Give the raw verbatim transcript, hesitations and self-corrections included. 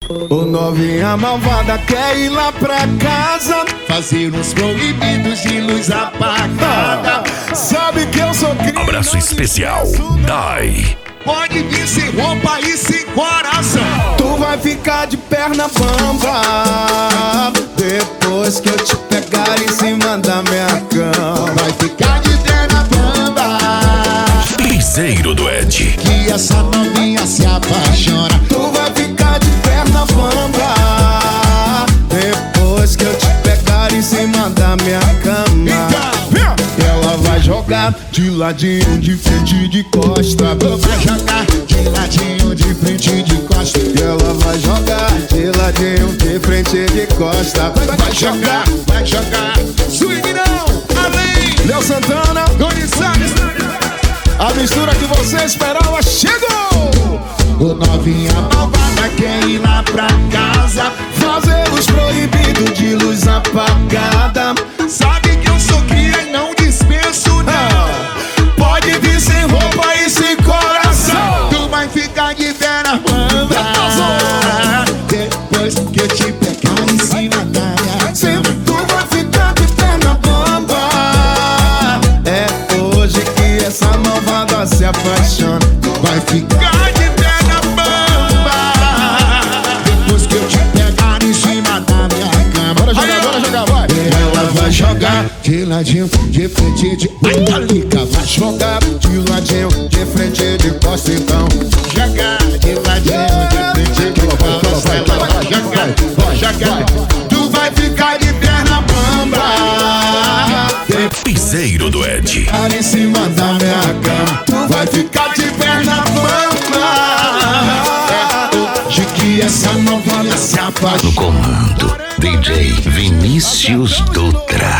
O novinha malvada quer ir lá pra casa fazer uns proibidos de luz apagada. ah, Sabe que eu sou crime. Abraço especial, Dai. Pode vir sem roupa e sem coração. Tu vai ficar de perna bamba depois que eu te pegar em cima da minha cama. Vai ficar de perna bamba, Piseiro do Ed. que essa novinha se apaixona. Tu vai ficar de perna bamba depois que eu te pegar em cima da minha cama. Ela vai jogar de ladinho, de frente, de costa. Vai jogar de ladinho, de frente, de costa. Ela vai jogar de ladinho, de frente, de costa. Vai jogar, vai jogar. Swing não, além. Léo Santana, Doni Salles. a mistura que você esperava chegou. O novinha malvada quer ir lá pra casa Fazer os proibidos de luz apagada. Sabe que eu sou cria e não dispenso não. Ah, pode vir sem roupa e sem coração. Tu vai ficar de perna bamba depois que eu te pegar em cima da minha Sempre cama. tu vai ficar de perna bamba. É hoje que essa malvada se apaixona. Vai ficar de perna bamba depois que eu te pegar em cima da minha cama. Bora jogar, bora jogar, vai. Ela vai jogar de ladinho, de frente, de Italica. Vai jogar De ladinho, de frente, de costa então. jogar de ladinho, de frente, de costa. Ela vai jogar, vai jogar. Tu vai ficar de perna bamba Piseiro do Ed. Ficar em cima da minha cama. Tu vai ficar de perna bamba. hoje que essa novinha se No apaixona. comando, D J Vinícius Dutra.